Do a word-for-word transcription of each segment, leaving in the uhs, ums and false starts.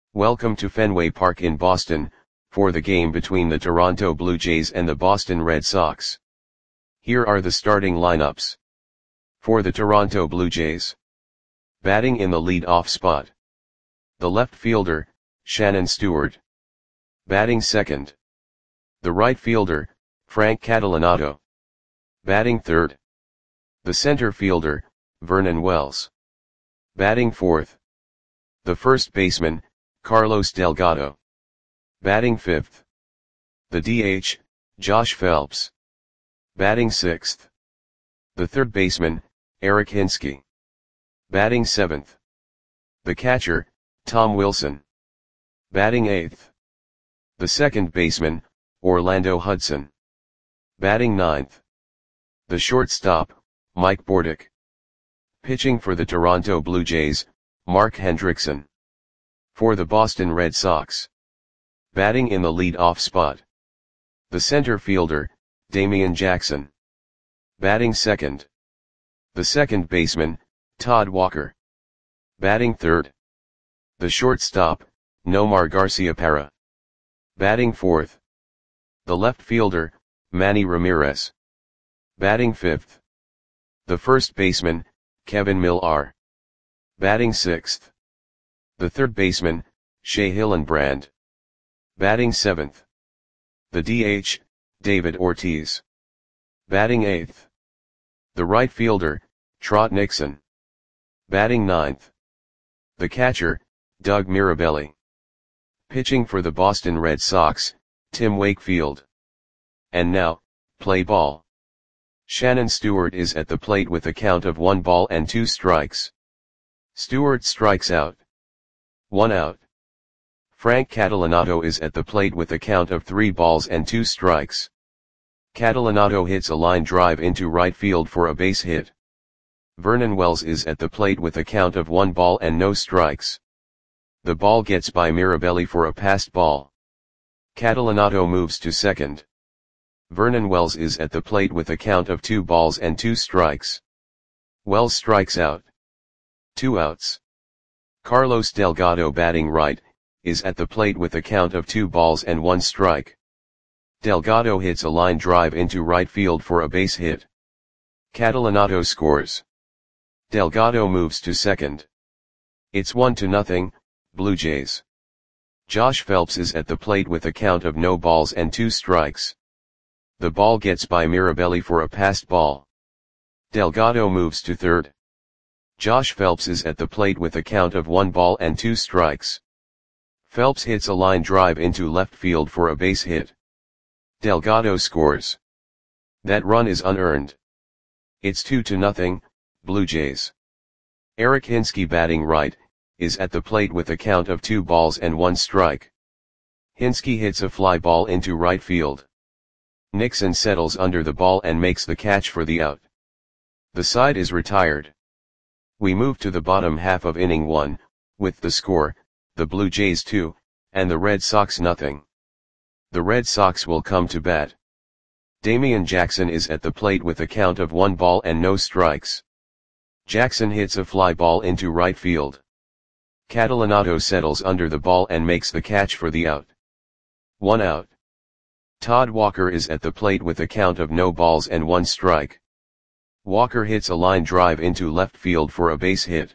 Welcome to Fenway Park in Boston, for the game between the Toronto Blue Jays and the Boston Red Sox. Here are the starting lineups. For the Toronto Blue Jays. Batting in the lead-off spot. The left fielder, Shannon Stewart. Batting second. The right fielder, Frank Catalanotto. Batting third. The center fielder, Vernon Wells. Batting fourth. The first baseman, Carlos Delgado. Batting fifth. The D H, Josh Phelps. Batting sixth. The third baseman, Eric Hinske. Batting seventh. The catcher, Tom Wilson. Batting eighth. The second baseman, Orlando Hudson. Batting ninth. The shortstop, Mike Bordick. Pitching for the Toronto Blue Jays, Mark Hendrickson. For the Boston Red Sox. Batting in the lead-off spot. The center fielder, Damian Jackson. Batting second. The second baseman, Todd Walker. Batting third. The shortstop, Nomar Garciaparra. Batting fourth. The left fielder, Manny Ramirez. Batting fifth. The first baseman, Kevin Millar. Batting sixth. The third baseman, Shea Hillenbrand. Batting seventh. The D H, David Ortiz. Batting eighth. The right fielder, Trot Nixon. Batting ninth. The catcher, Doug Mirabelli. Pitching for the Boston Red Sox, Tim Wakefield. And now, play ball. Shannon Stewart is at the plate with a count of one ball and two strikes. Stewart strikes out. One out. Frank Catalanotto is at the plate with a count of three balls and two strikes. Catalanotto hits a line drive into right field for a base hit. Vernon Wells is at the plate with a count of one ball and no strikes. The ball gets by Mirabelli for a passed ball. Catalanotto moves to second. Vernon Wells is at the plate with a count of two balls and two strikes. Wells strikes out. Two outs. Carlos Delgado, batting right, is at the plate with a count of two balls and one strike. Delgado hits a line drive into right field for a base hit. Catalanotto scores. Delgado moves to second. It's one to nothing, Blue Jays. Josh Phelps is at the plate with a count of no balls and two strikes. The ball gets by Mirabelli for a passed ball. Delgado moves to third. Josh Phelps is at the plate with a count of one ball and two strikes. Phelps hits a line drive into left field for a base hit. Delgado scores. That run is unearned. It's two to nothing, Blue Jays. Eric Hinske, batting right, is at the plate with a count of two balls and one strike. Hinske hits a fly ball into right field. Nixon settles under the ball and makes the catch for the out. The side is retired. We move to the bottom half of inning one, with the score, the Blue Jays two, and the Red Sox nothing. The Red Sox will come to bat. Damian Jackson is at the plate with a count of one ball and no strikes. Jackson hits a fly ball into right field. Catalanotto settles under the ball and makes the catch for the out. One out. Todd Walker is at the plate with a count of no balls and one strike. Walker hits a line drive into left field for a base hit.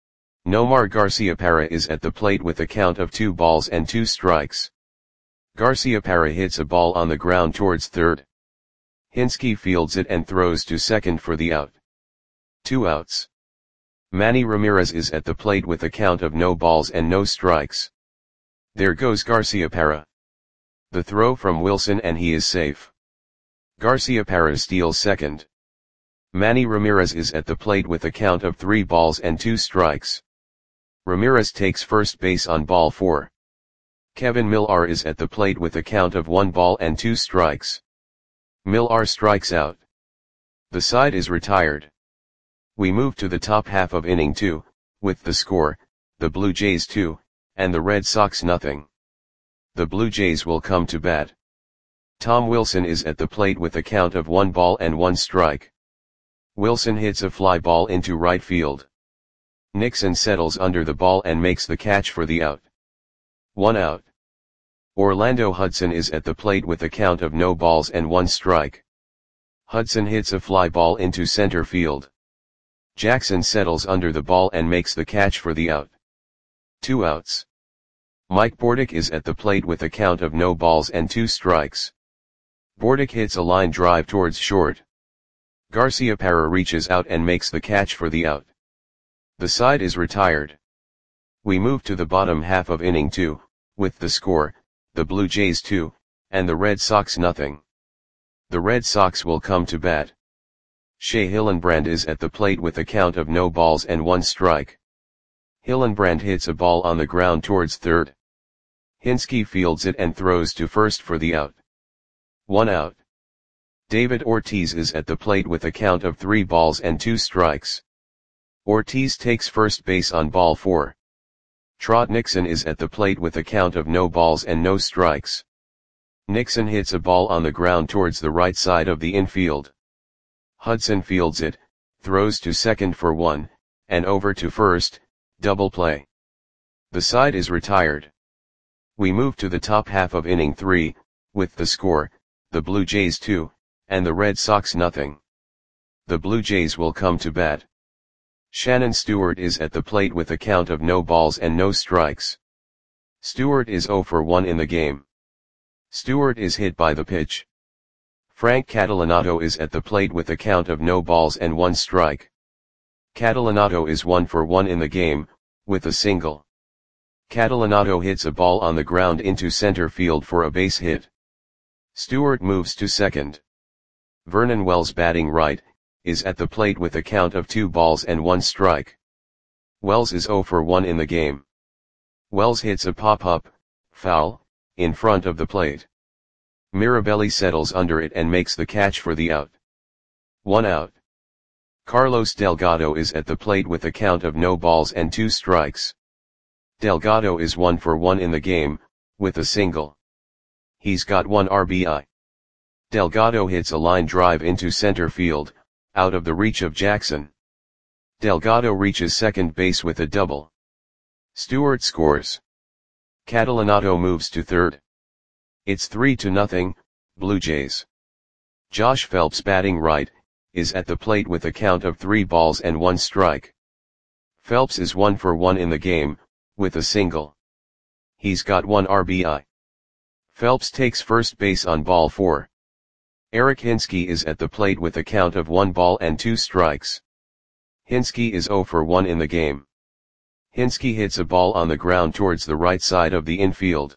Nomar Garciaparra is at the plate with a count of two balls and two strikes. Garciaparra hits a ball on the ground towards third. Hinske fields it and throws to second for the out. Two outs. Manny Ramirez is at the plate with a count of no balls and no strikes. There goes Garciaparra. The throw from Wilson and he is safe. Garciaparra steals second. Manny Ramirez is at the plate with a count of three balls and two strikes. Ramirez takes first base on ball four. Kevin Millar is at the plate with a count of one ball and two strikes. Millar strikes out. The side is retired. We move to the top half of inning two, with the score, the Blue Jays two, and the Red Sox nothing. The Blue Jays will come to bat. Tom Wilson is at the plate with a count of one ball and one strike. Wilson hits a fly ball into right field. Nixon settles under the ball and makes the catch for the out. One out. Orlando Hudson is at the plate with a count of no balls and one strike. Hudson hits a fly ball into center field. Jackson settles under the ball and makes the catch for the out. Two outs. Mike Bordick is at the plate with a count of no balls and two strikes. Bordick hits a line drive towards short. Garciaparra reaches out and makes the catch for the out. The side is retired. We move to the bottom half of inning two, with the score, the Blue Jays two, and the Red Sox nothing. The Red Sox will come to bat. Shea Hillenbrand is at the plate with a count of no balls and one strike. Hillenbrand hits a ball on the ground towards third. Hinske fields it and throws to first for the out. One out. David Ortiz is at the plate with a count of three balls and two strikes. Ortiz takes first base on ball four. Trot Nixon is at the plate with a count of no balls and no strikes. Nixon hits a ball on the ground towards the right side of the infield. Hudson fields it, throws to second for one, and over to first, double play. The side is retired. We move to the top half of inning three, with the score, the Blue Jays two, and the Red Sox nothing. The Blue Jays will come to bat. Shannon Stewart is at the plate with a count of no balls and no strikes. Stewart is oh for one in the game. Stewart is hit by the pitch. Frank Catalanato is at the plate with a count of no balls and one strike. Catalanato is one for one in the game, with a single. Catalanato hits a ball on the ground into center field for a base hit. Stewart moves to second. Vernon Wells, batting right, is at the plate with a count of two balls and one strike. Wells is oh for one in the game. Wells hits a pop-up, foul, in front of the plate. Mirabelli settles under it and makes the catch for the out. One out. Carlos Delgado is at the plate with a count of no balls and two strikes. Delgado is one for one in the game, with a single. He's got one R B I. Delgado hits a line drive into center field, out of the reach of Jackson. Delgado reaches second base with a double. Stewart scores. Catalanato moves to third. It's three to nothing, Blue Jays. Josh Phelps, batting right, is at the plate with a count of three balls and one strike. Phelps is one for one in the game, with a single. He's got one R B I. Phelps takes first base on ball four. Eric Hinske is at the plate with a count of one ball and two strikes. Hinske is oh for one in the game. Hinske hits a ball on the ground towards the right side of the infield.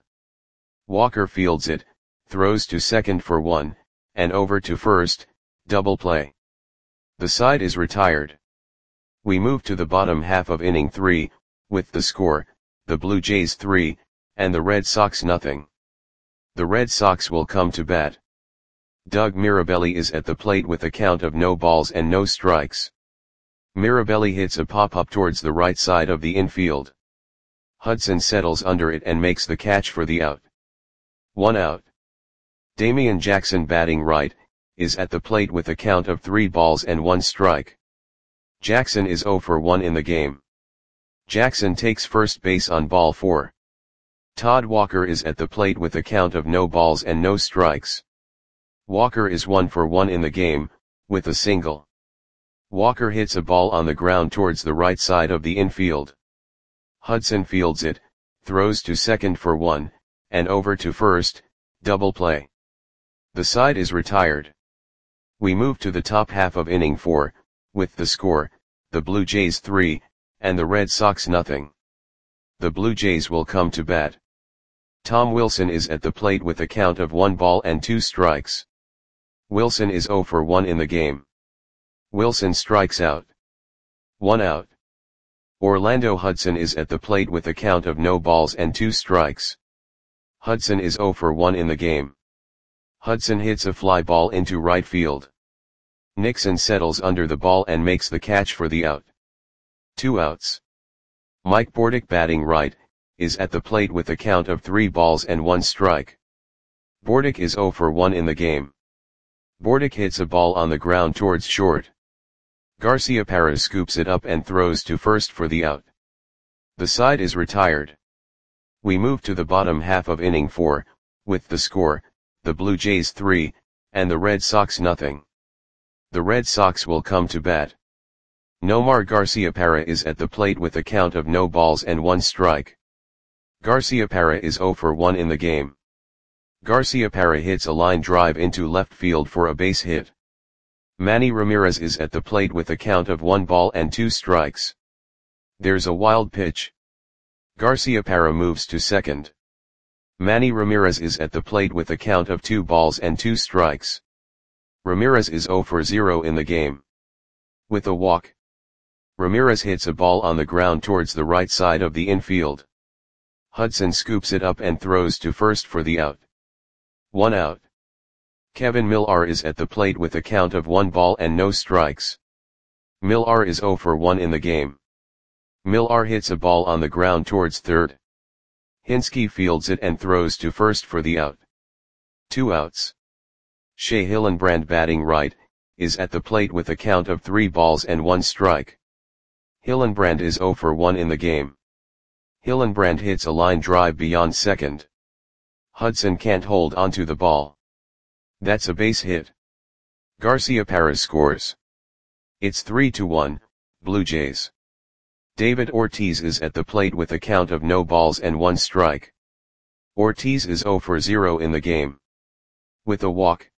Walker fields it, throws to second for one, and over to first, double play. The side is retired. We move to the bottom half of inning three, with the score, the Blue Jays three, and the Red Sox nothing. The Red Sox will come to bat. Doug Mirabelli is at the plate with a count of no balls and no strikes. Mirabelli hits a pop-up towards the right side of the infield. Hudson settles under it and makes the catch for the out. One out. Damian Jackson, batting right, is at the plate with a count of three balls and one strike. Jackson is oh for one in the game. Jackson takes first base on ball four. Todd Walker is at the plate with a count of no balls and no strikes. Walker is one for one in the game, with a single. Walker hits a ball on the ground towards the right side of the infield. Hudson fields it, throws to second for one, and over to first, double play. The side is retired. We move to the top half of inning four, with the score, the Blue Jays three, and the Red Sox nothing. The Blue Jays will come to bat. Tom Wilson is at the plate with a count of one ball and two strikes. Wilson is oh for one in the game. Wilson strikes out. One out. Orlando Hudson is at the plate with a count of no balls and two strikes. Hudson is oh for one in the game. Hudson hits a fly ball into right field. Nixon settles under the ball and makes the catch for the out. Two outs. Mike Bordick, batting right, is at the plate with a count of three balls and one strike. Bordick is oh for one in the game. Bordick hits a ball on the ground towards short. Garciaparra scoops it up and throws to first for the out. The side is retired. We move to the bottom half of inning four, with the score, the Blue Jays three, and the Red Sox nothing. The Red Sox will come to bat. Nomar Garciaparra is at the plate with a count of no balls and one strike. Garciaparra is oh for one in the game. Garciaparra hits a line drive into left field for a base hit. Manny Ramirez is at the plate with a count of one ball and two strikes. There's a wild pitch. Garciaparra moves to second. Manny Ramirez is at the plate with a count of two balls and two strikes. Ramirez is oh for zero in the game. With a walk, Ramirez hits a ball on the ground towards the right side of the infield. Hudson scoops it up and throws to first for the out. One out. Kevin Millar is at the plate with a count of one ball and no strikes. Millar is oh for one in the game. Millar hits a ball on the ground towards third. Hinske fields it and throws to first for the out. Two outs. Shea Hillenbrand, batting right, is at the plate with a count of three balls and one strike. Hillenbrand is oh for one in the game. Hillenbrand hits a line drive beyond second. Hudson can't hold onto the ball. That's a base hit. Garciaparra scores. It's three to one, Blue Jays. David Ortiz is at the plate with a count of no balls and one strike. Ortiz is oh for zero in the game. With a walk,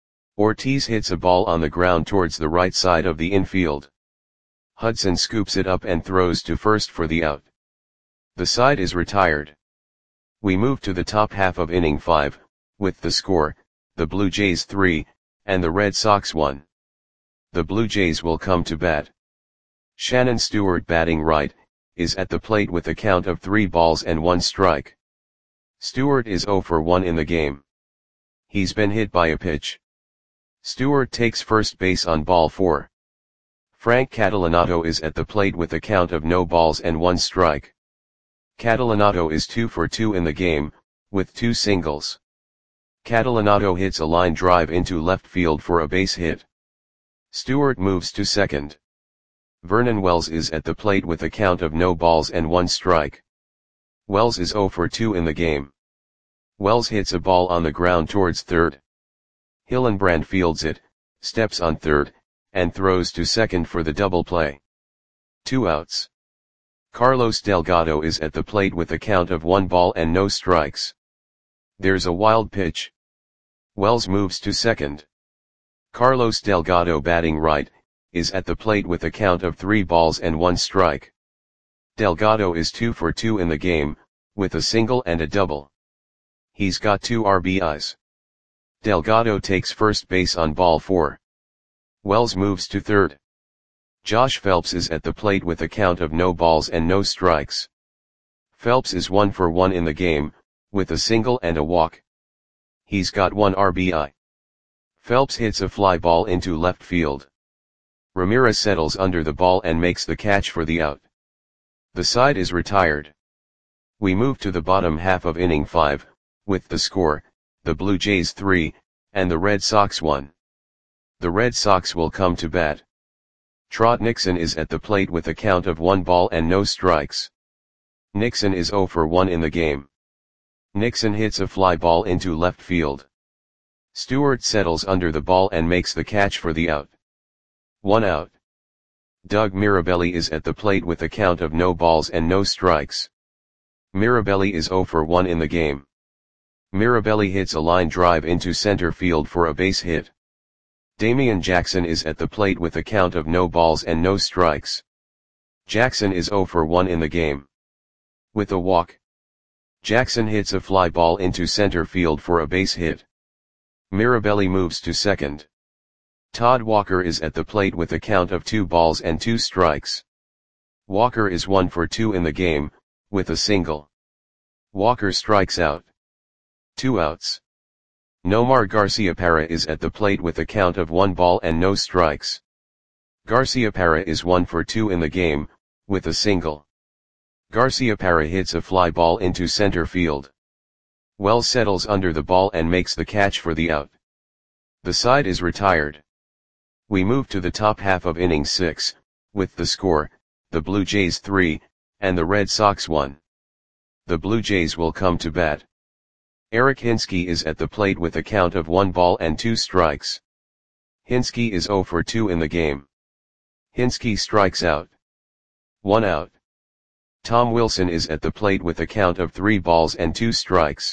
Ortiz hits a ball on the ground towards the right side of the infield. Hudson scoops it up and throws to first for the out. The side is retired. We move to the top half of inning five, with the score, the Blue Jays three, and the Red Sox one. The Blue Jays will come to bat. Shannon Stewart, batting right, is at the plate with a count of three balls and one strike. Stewart is oh for one in the game. He's been hit by a pitch. Stewart takes first base on ball four. Frank Catalanotto is at the plate with a count of no balls and one strike. Catalanotto is two for two in the game, with two singles. Catalanotto hits a line drive into left field for a base hit. Stewart moves to second. Vernon Wells is at the plate with a count of no balls and one strike. Wells is oh for two in the game. Wells hits a ball on the ground towards third. Hillenbrand fields it, steps on third, and throws to second for the double play. Two outs. Carlos Delgado is at the plate with a count of one ball and no strikes. There's a wild pitch. Wells moves to second. Carlos Delgado, batting right, is at the plate with a count of three balls and one strike. Delgado is two for two in the game, with a single and a double. He's got two R B Is. Delgado takes first base on ball four. Wells moves to third. Josh Phelps is at the plate with a count of no balls and no strikes. Phelps is one for one in the game, with a single and a walk. He's got one R B I. Phelps hits a fly ball into left field. Ramirez settles under the ball and makes the catch for the out. The side is retired. We move to the bottom half of inning five, with the score, the Blue Jays three, and the Red Sox one. The Red Sox will come to bat. Trot Nixon is at the plate with a count of one ball and no strikes. Nixon is oh for one in the game. Nixon hits a fly ball into left field. Stewart settles under the ball and makes the catch for the out. One out. Doug Mirabelli is at the plate with a count of no balls and no strikes. Mirabelli is oh for one in the game. Mirabelli hits a line drive into center field for a base hit. Damian Jackson is at the plate with a count of no balls and no strikes. Jackson is oh for one in the game. With a walk, Jackson hits a fly ball into center field for a base hit. Mirabelli moves to second. Todd Walker is at the plate with a count of two balls and two strikes. Walker is one for two in the game, with a single. Walker strikes out. Two outs. Nomar Garciaparra is at the plate with a count of one ball and no strikes. Garciaparra is one for two in the game, with a single. Garciaparra hits a fly ball into center field. Wells settles under the ball and makes the catch for the out. The side is retired. We move to the top half of inning six, with the score, the Blue Jays three, and the Red Sox one. the Blue Jays will come to bat. Eric Hinske is at the plate with a count of one ball and two strikes. Hinske is zero for two in the game. Hinske strikes out. One out. Tom Wilson is at the plate with a count of three balls and two strikes.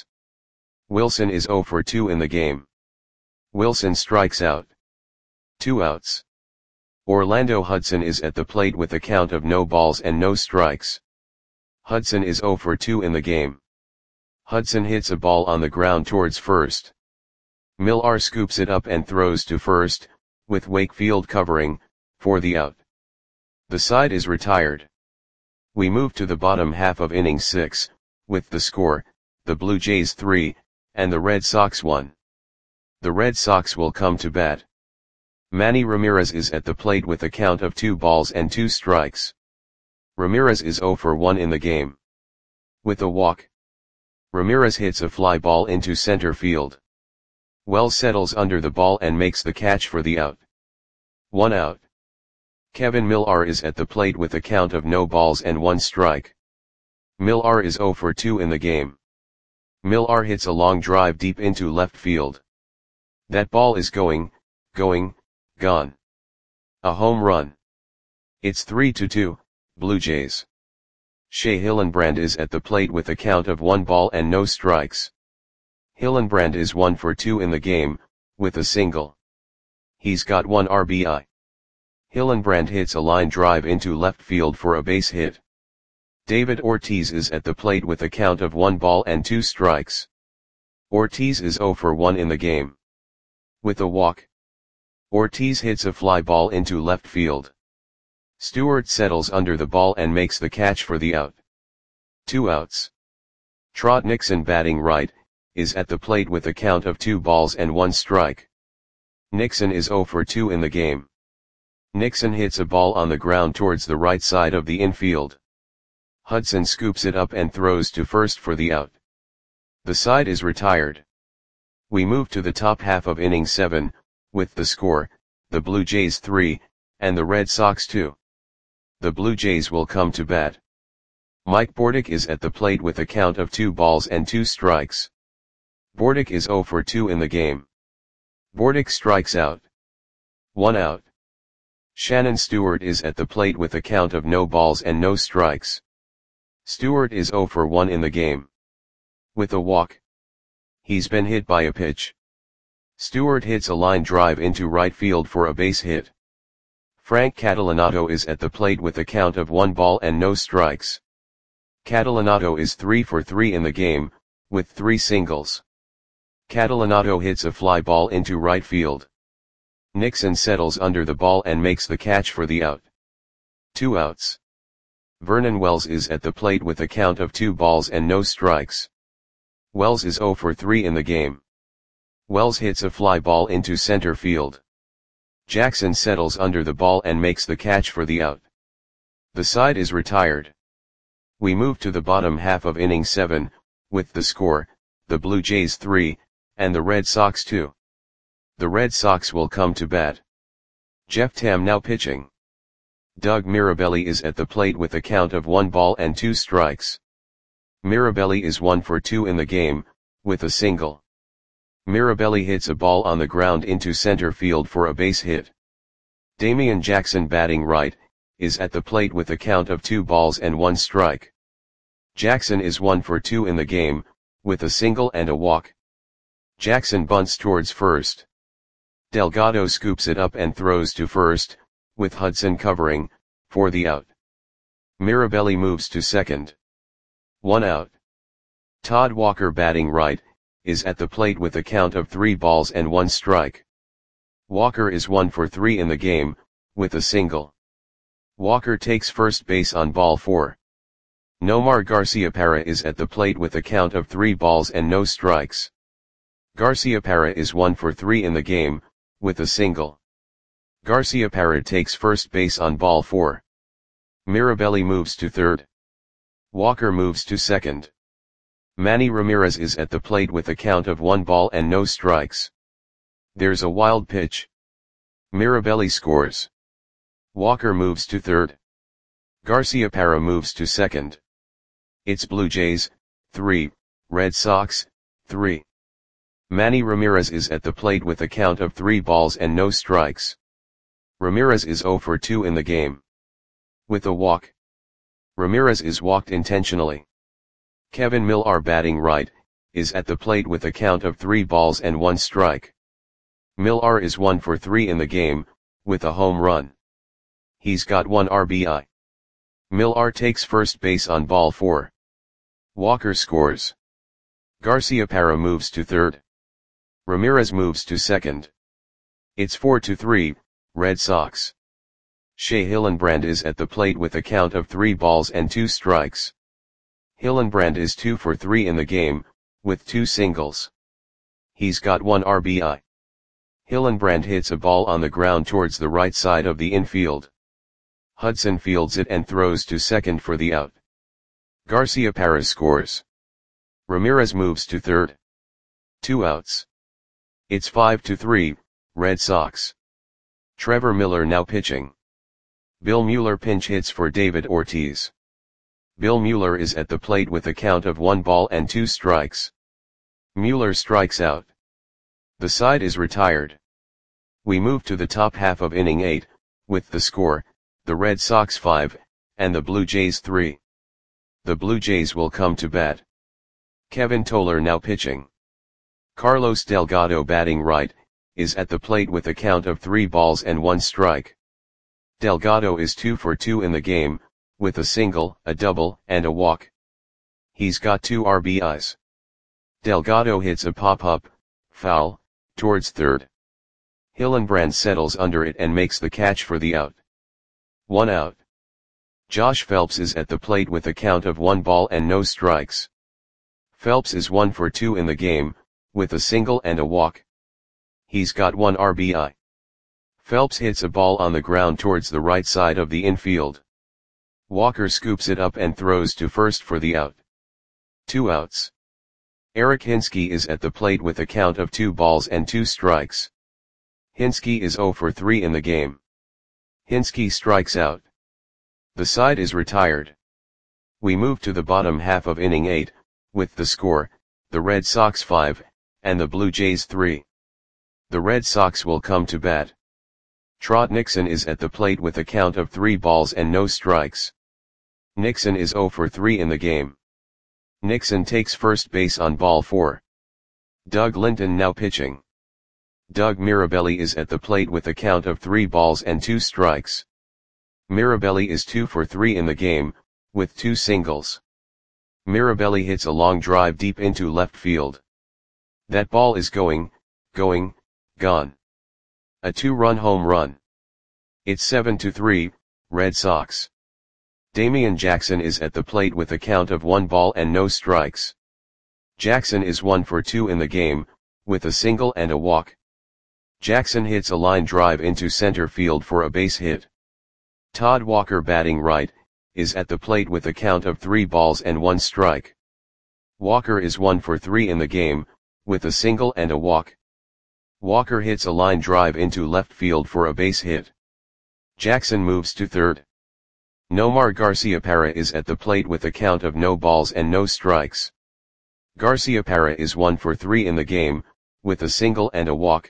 Wilson is zero for two in the game. Wilson strikes out. Two outs. Orlando Hudson is at the plate with a count of no balls and no strikes. Hudson is zero for two in the game. Hudson hits a ball on the ground towards first. Millar scoops it up and throws to first, with Wakefield covering, for the out. The side is retired. We move to the bottom half of inning six, with the score, the Blue Jays three, and the Red Sox one. The Red Sox will come to bat. Manny Ramirez is at the plate with a count of two balls and two strikes. Ramirez is zero for one in the game. With a walk, Ramirez hits a fly ball into center field. Wells settles under the ball and makes the catch for the out. One out. Kevin Millar is at the plate with a count of no balls and one strike. Millar is zero for two in the game. Millar hits a long drive deep into left field. That ball is going, going, gone. A home run. It's three to two, Blue Jays. Shea Hillenbrand is at the plate with a count of one ball and no strikes. Hillenbrand is one for two in the game, with a single. He's got one R B I. Hillenbrand hits a line drive into left field for a base hit. David Ortiz is at the plate with a count of one ball and two strikes. Ortiz is zero for one in the game. With a walk, Ortiz hits a fly ball into left field. Stewart settles under the ball and makes the catch for the out. Two outs. Trot Nixon, batting right, is at the plate with a count of two balls and one strike. Nixon is zero for two in the game. Nixon hits a ball on the ground towards the right side of the infield. Hudson scoops it up and throws to first for the out. The side is retired. We move to the top half of inning seven, with the score, the Blue Jays three, and the Red Sox two. The Blue Jays will come to bat. Mike Bordick is at the plate with a count of two balls and two strikes. Bordick is zero for two in the game. Bordick strikes out. One out. Shannon Stewart is at the plate with a count of no balls and no strikes. Stewart is zero for one in the game. With a walk, he's been hit by a pitch. Stewart hits a line drive into right field for a base hit. Frank Catalanato is at the plate with a count of one ball and no strikes. Catalanato is three for three in the game, with three singles. Catalanato hits a fly ball into right field. Nixon settles under the ball and makes the catch for the out. Two outs. Vernon Wells is at the plate with a count of two balls and no strikes. Wells is zero for three in the game. Wells hits a fly ball into center field. Jackson settles under the ball and makes the catch for the out. The side is retired. We move to the bottom half of inning seven, with the score, the Blue Jays three, and the Red Sox two. The Red Sox will come to bat. Jeff Tam now pitching. Doug Mirabelli is at the plate with a count of one ball and two strikes. Mirabelli is one for two in the game, with a single. Mirabelli hits a ball on the ground into center field for a base hit. Damian Jackson, batting right, is at the plate with a count of two balls and one strike. Jackson is one for two in the game, with a single and a walk. Jackson bunts towards first. Delgado scoops it up and throws to first, with Hudson covering, for the out. Mirabelli moves to second. One out. Todd Walker, batting right, is at the plate with a count of three balls and one strike. Walker is one for three in the game, with a single. Walker takes first base on ball four. Nomar Garciaparra is at the plate with a count of three balls and no strikes. Garciaparra is one for three in the game, with a single. Garciaparra takes first base on ball four. Mirabelli moves to third. Walker moves to second. Manny Ramirez is at the plate with a count of one ball and no strikes. There's a wild pitch. Mirabelli scores. Walker moves to third. Garciaparra moves to second. It's Blue Jays, three, Red Sox, three. Manny Ramirez is at the plate with a count of three balls and no strikes. Ramirez is zero for two in the game. With a walk. Ramirez is walked intentionally. Kevin Millar, batting right, is at the plate with a count of three balls and one strike. Millar is one for three in the game, with a home run. He's got one R B I. Millar takes first base on ball four. Walker scores. Garciaparra moves to third. Ramirez moves to second. It's four to three, Red Sox. Shea Hillenbrand is at the plate with a count of three balls and two strikes. Hillenbrand is two for three in the game, with two singles. He's got one R B I. Hillenbrand hits a ball on the ground towards the right side of the infield. Hudson fields it and throws to second for the out. Garciaparra scores. Ramirez moves to third. Two outs. It's five to three, Red Sox. Trevor Miller now pitching. Bill Mueller pinch hits for David Ortiz. Bill Mueller is at the plate with a count of one ball and two strikes. Mueller strikes out. The side is retired. We move to the top half of inning eight, with the score, the Red Sox five, and the Blue Jays three. The Blue Jays will come to bat. Kevin Toller now pitching. Carlos Delgado, batting right, is at the plate with a count of three balls and one strike. Delgado is two for two in the game, with a single, a double, and a walk. He's got two R B Is. Delgado hits a pop-up, foul, towards third. Hillenbrand settles under it and makes the catch for the out. One out. Josh Phelps is at the plate with a count of one ball and no strikes. Phelps is one for two in the game, with a single and a walk. He's got one R B I. Phelps hits a ball on the ground towards the right side of the infield. Walker scoops it up and throws to first for the out. Two outs. Eric Hinske is at the plate with a count of two balls and two strikes. Hinske is zero for three in the game. Hinske strikes out. The side is retired. We move to the bottom half of inning eight, with the score, the Red Sox five, and the Blue Jays three. The Red Sox will come to bat. Trot Nixon is at the plate with a count of three balls and no strikes. Nixon is zero for three in the game. Nixon takes first base on ball four. Doug Linton now pitching. Doug Mirabelli is at the plate with a count of three balls and two strikes. Mirabelli is two for three in the game, with two singles. Mirabelli hits a long drive deep into left field. That ball is going, going, gone. A two-run home run. It's seven to three, Red Sox. Damian Jackson is at the plate with a count of one ball and no strikes. Jackson is one for two in the game, with a single and a walk. Jackson hits a line drive into center field for a base hit. Todd Walker, batting right, is at the plate with a count of three balls and one strike. Walker is one for three in the game, with a single and a walk. Walker hits a line drive into left field for a base hit. Jackson moves to third. Nomar Garciaparra is at the plate with a count of no balls and no strikes. Garciaparra is one for three in the game, with a single and a walk.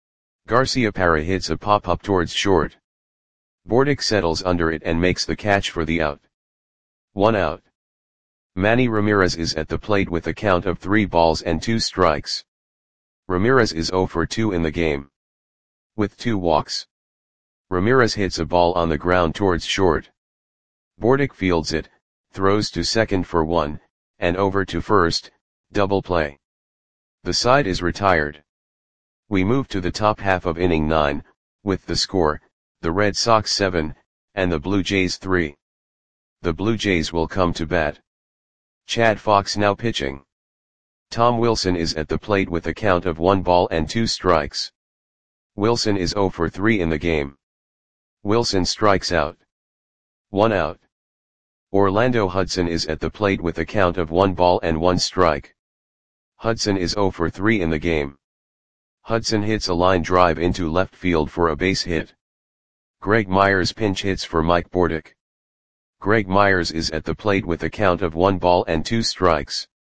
Garciaparra hits a pop-up towards short. Bordick settles under it and makes the catch for the out. One out. Manny Ramirez is at the plate with a count of three balls and two strikes. Ramirez is zero for two in the game. With two walks. Ramirez hits a ball on the ground towards short. Bordick fields it, throws to second for one, and over to first, double play. The side is retired. We move to the top half of inning nine, with the score, the Red Sox seven, and the Blue Jays three. The Blue Jays will come to bat. Chad Fox now pitching. Tom Wilson is at the plate with a count of one ball and two strikes. Wilson is zero for three in the game. Wilson strikes out. One out. Orlando Hudson is at the plate with a count of one ball and one strike. Hudson is zero for three in the game. Hudson hits a line drive into left field for a base hit. Greg Myers pinch hits for Mike Bordick. Greg Myers is at the plate with a count of one ball and two strikes.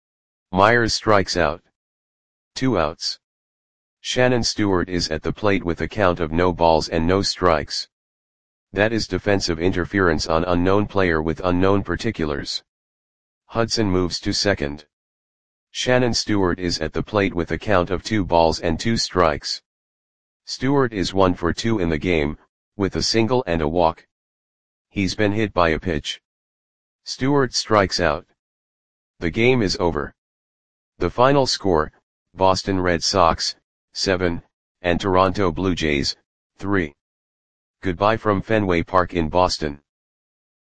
Myers strikes out. Two outs. Shannon Stewart is at the plate with a count of no balls and no strikes. That is defensive interference on unknown player with unknown particulars. Hudson moves to second. Shannon Stewart is at the plate with a count of two balls and two strikes. Stewart is one for two in the game, with a single and a walk. He's been hit by a pitch. Stewart strikes out. The game is over. The final score, Boston Red Sox, seven, and Toronto Blue Jays, three. Goodbye from Fenway Park in Boston.